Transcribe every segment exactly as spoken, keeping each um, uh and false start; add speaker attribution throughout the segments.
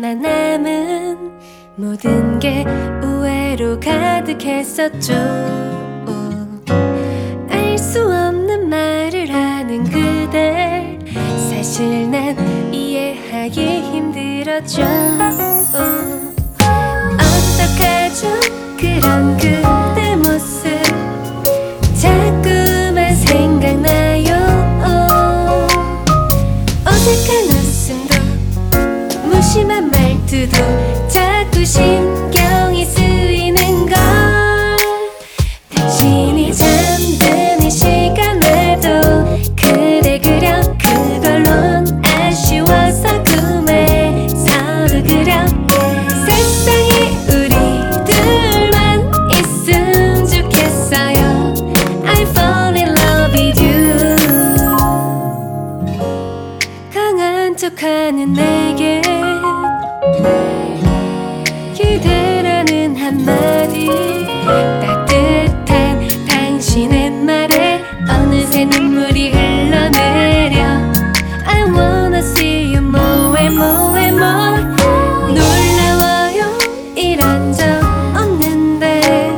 Speaker 1: 남아 남은 모든 게 오해로 가득했었죠. 알 수 없는 말을 하는 그댈 사실 난 이해하기 힘들었죠. 어떡하죠 그런 그대 모습 자꾸만 생각나요. 어색한 웃음도 무심한 말투도 자꾸 신경이 쓰이는 걸. 당신이 잠드는 시간에도 그대 그려 그걸론 아쉬워서 꿈에 서로 그려 세상에 우리 둘만 있음 좋겠어요. I fall in love with you. 강한 척하는 내게 기대라는 한마디 따뜻한 당신의 말에 어느새 눈물이 흘러내려 I wanna see you more and more and more. 놀라워요 이런 적 없는데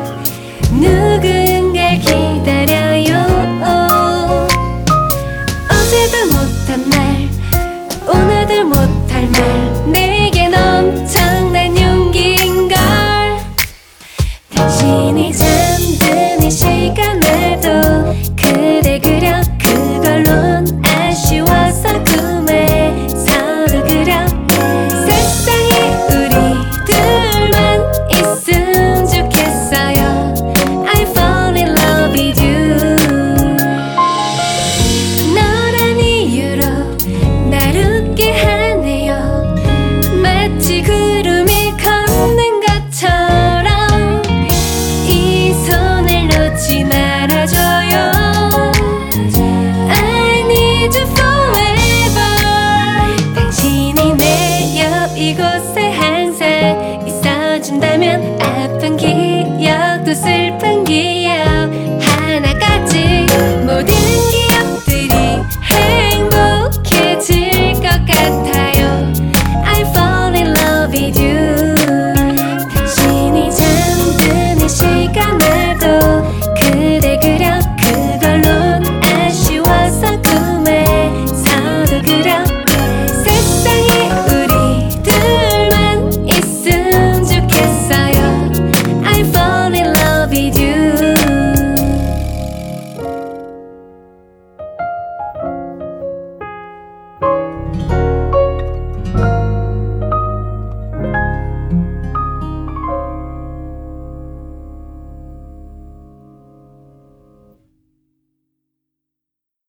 Speaker 1: 누군가를 기다려요. 어제도 못한 말 오늘도 못할 말 내겐 엄청난 용기인걸. 당신이 잠드는 시간에도 그대 그려 그걸론 아쉬워서 꿈에 서로 그려 세상에 우리 둘만 있음 좋겠어요. I fall in love with you. 너란 이유로 날 웃게 하네요. 마치 구름이 걷는 것처럼 이 손을 놓지 말아줘요. I need you forever. 당신이 내 옆 이곳에 항상 있어준다면 아픈 기억도 슬픈 기억